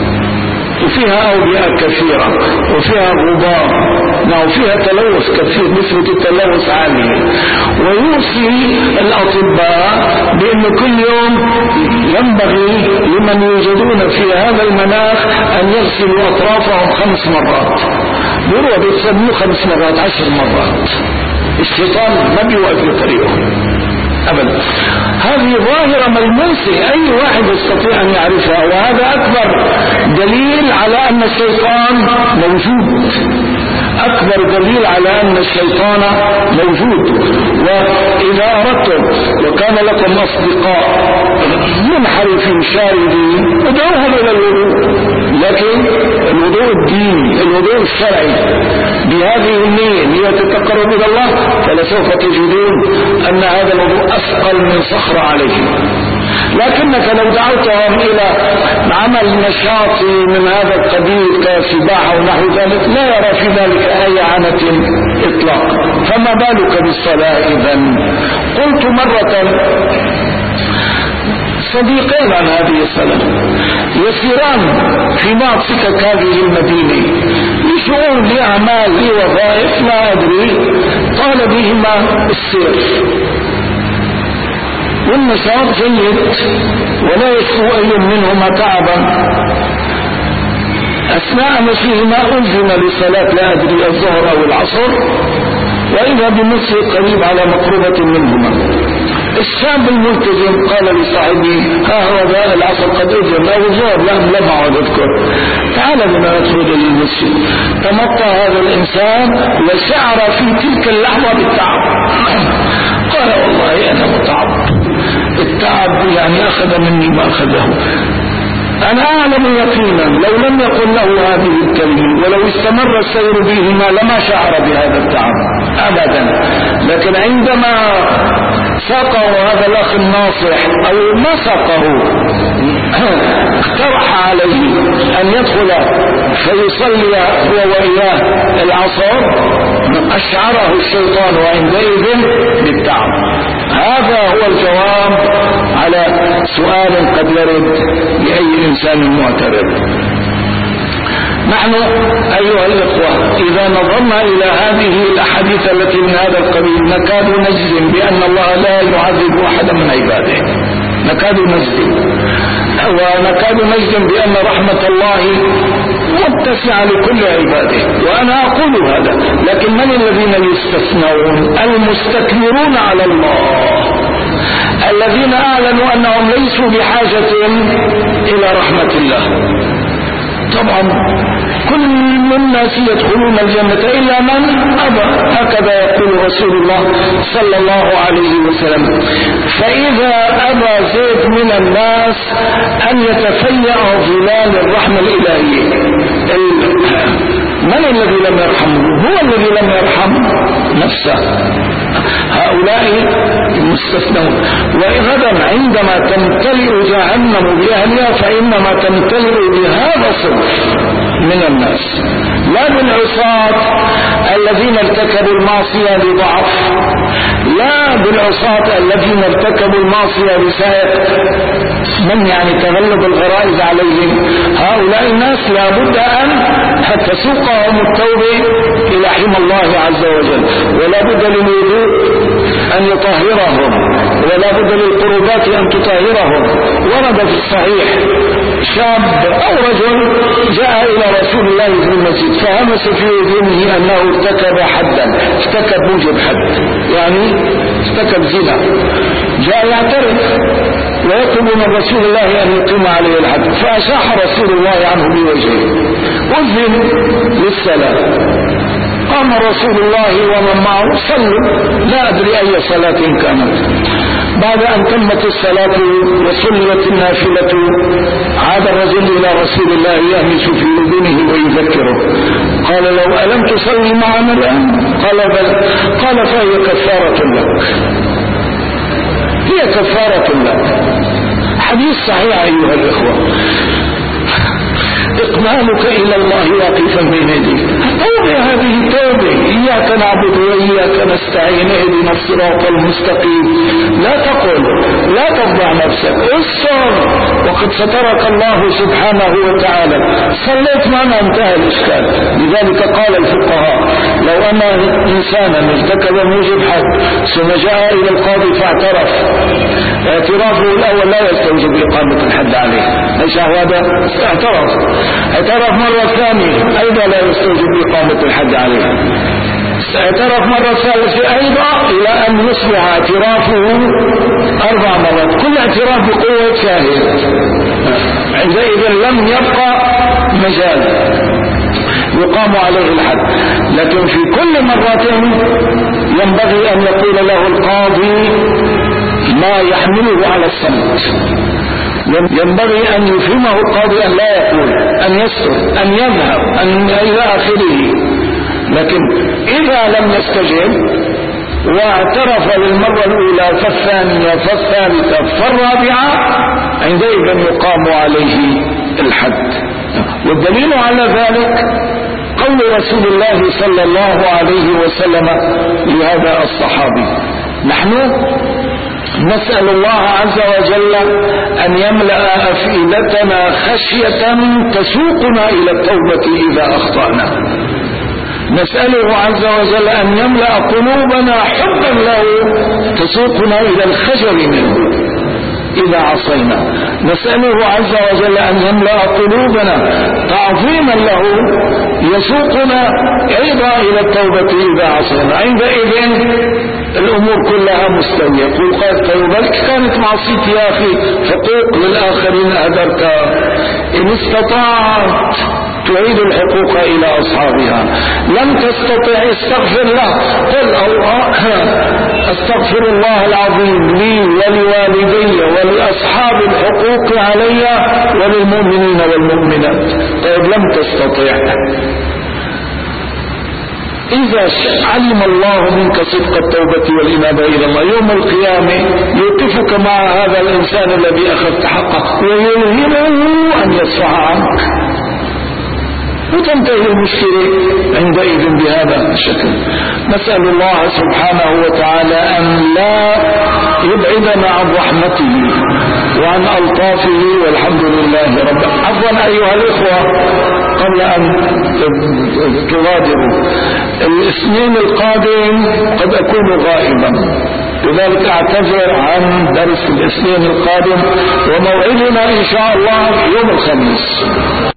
وفيها أوبئة كثيرة وفيها غبار وفيها تلوث كثير، نسبة التلوث عالية، ويوصي الأطباء بأن كل يوم ينبغي لمن يوجدون في هذا المناخ أن يغسلوا أطرافهم 5 مرات. بيروح بيتصدموا 5 مرات 10 مرات. الشيطان ما بيوقف بطريقه أبدا. هذه ظاهرة ملموسة أي واحد يستطيع أن يعرفها، وهذا أكبر دليل على أن الشيطان موجود، أكبر دليل على أن الشيطان موجود. وإذا أردتم وكان لكم أصدقاء منحرفين شاردين ادعوهم إلى الوضوء، لكن الوضوء الديني الوضوء الشرعي بهذه النية، نية التقرب إلى الله، فلسوف تجدون أن هذا الوضوء أثقل من صخرة عليهم. لكنك لو دعوتهم إلى عمل نشاطي من هذا القبيل كسباحة ونحو ذلك لا يرى في ذلك أي عنة إطلاقا، فما بالك بالصلاة إذن؟ قلت مرة صديقين عن هذه الصلاة يسيران في بعض سكك هذه المدينة لشؤون لأعمال لوظائف لا أدري، طال بهما السير والنشاط جيد ولا يشكو أي منهما تعبا. أثناء مشيهما أذن لصلاة لا أدري الظهر أو العصر، وإذا بمسجد قريب على مقربة منهما. الشاب الملتزم قال لصاحبه ها هو ذا العصر قد أذن أو الظهر لم أعد أذكر، تعال بنا ندخل للمسجد. تمطى هذا الإنسان وشعر في تلك اللحظة بالتعب، قال والله أنا متعب، التعب أخذ مني ما أخذه. أنا أعلم يقينا لو لم يقل له هذه الكلمة ولو استمر السير بهما لما شعر بهذا التعب أبدا. لكن عندما ساقه هذا الأخ الناصح أو ما ساقه اقترح عليه أن يدخل فيصلي هو وإياه العصر، أشعره الشيطان وعندئذ بالتعب. هذا هو الجواب على سؤال قد يرد لأي إنسان معترض. نحن أيها الإخوة إذا نظرنا إلى هذه الأحاديث التي من هذا القبيل نكاد نجزم بأن الله لا يعذب أحدا من عباده، نكاد نجزم ونكاد نجزم بأن رحمة الله متسعة لكل عباده، وأنا أقول هذا. لكن من الذين يستثنون؟ المستكبرون على الله، الذين أعلنوا أنهم ليسوا بحاجة إلى رحمة الله. طبعا كل الناس يدخلون الجنة إلا من أبى، هكذا يقول رسول الله صلى الله عليه وسلم. فإذا أبى زيد من الناس أن يتفيأ ظلال الرحمة الإلهية، من الذي لم يرحمه؟ هو الذي لم يرحم نفسه. هؤلاء المستثنون. وغدا عندما تمتلئ جهنم بأهلها فإنما تمتلئ بهذا الصنف من الناس، لا بالعصاة الذين ارتكبوا المعصية لضعف، لا بالعصاة الذين ارتكبوا المعصية لسائق، من يعني تغلب الغرائز عليهم. هؤلاء الناس لابد أن تسوقهم التوبة إلى حمى الله عز وجل، ولا بد للوضوء أن يطهرهم، ولا بد للقربات أن تطهرهم. ورد في الصحيح شاب أو رجل جاء إلى رسول الله في المسجد فهمس في أذنه أنه ارتكب حدا، ارتكب موجب حد، يعني ارتكب زنا. جاء يعترف ويطلب من رسول الله أن يقيم عليه الحد، فأشاح رسول الله عنه بوجهه. أذن للصلاة، قام رسول الله ومن معه صلوا، لا أدري أي صلاة كانت. بعد أن تمت الصلاة وصليت النافلة عاد الرجل إلى رسول الله يهمس في أذنه ويذكره. قال لو ألم تصلي معنا الآن؟ قال بل. قال فهي كفارة لك، هي كفارة لك. حديث صحيح أيها الإخوة. إقبالك إلى الله واقفا بين يديك، توبة، هذه توبة. إياك نعبد وإياك نستعين، اهدنا الصراط المستقيم. لا تقل، لا تفضح نفسك، اصبر وقد سترك الله سبحانه وتعالى. صليت معنا انتهى الإشكال. لذلك قال الفقهاء لو أن إنسانا ارتكب موجب حد ثم جاء إلى القاضي فاعترف، اعترافه الأول لا يستوجب إقامة الحد عليه، ليس هذا اعترف مرة ثانية أيضا لا يستوجب إقامة الحد عليه، اعترف مرة ثالثة أيضا إلى أن يصبح اعترافه 4 مرات، كل اعتراف بقوة شاهد. عندئذ لم يبقى مجال يقام عليه الحد. لكن في كل مرة ينبغي أن يقول له القاضي ما يحمله على الصمت، ينبغي أن يفهمه القاضي أن لا يقول، أن يسر، أن يذهب، أن إلى آخره. لكن إذا لم يستجب واعترف للمرة الأولى فالثانية فالثالثة فالرابعة عندئذ يقام عليه الحد. والدليل على ذلك قول رسول الله صلى الله عليه وسلم لهذا الصحابي: نحن نسأل الله عز وجل أن يملأ أفئدتنا خشية تسوقنا إلى التوبة إذا أخطأنا. نسأله عز وجل أن يملأ قلوبنا حبا له تسوقنا إلى الخجل منه إذا عصينا. نسأله عز وجل أن يملأ قلوبنا تعظيما له يسوقنا أيضا إلى التوبة إذا عصينا. عندئذ الأمور كلها مستوية. قل طيب كانت معصيتي يا أخي حقوق للآخرين أدرتها، إن استطعت تعيد الحقوق إلى أصحابها، لم تستطع استغفر له. قل استغفر الله العظيم لي ولوالدي ولأصحاب الحقوق علي وللمؤمنين والمؤمنات. طيب لم تستطع، إذا علم الله منك صدق التوبة والإنابة إلى الله يوم القيامة يوقفك مع هذا الإنسان الذي أخذت حقه ويلهمه أن يصفح عنك، وتنتهي المشكلة عندئذ بهذا الشكل. نسأل الله سبحانه وتعالى أن لا يبعدنا عن رحمته وعن ألطافه، والحمد لله رب. عفوا أيها الإخوة، قبل أن تغادروا، الاثنين القادم قد أكون غائبا، لذلك اعتذر عن درس الاثنين القادم، وموعدنا ان شاء الله يوم الخميس.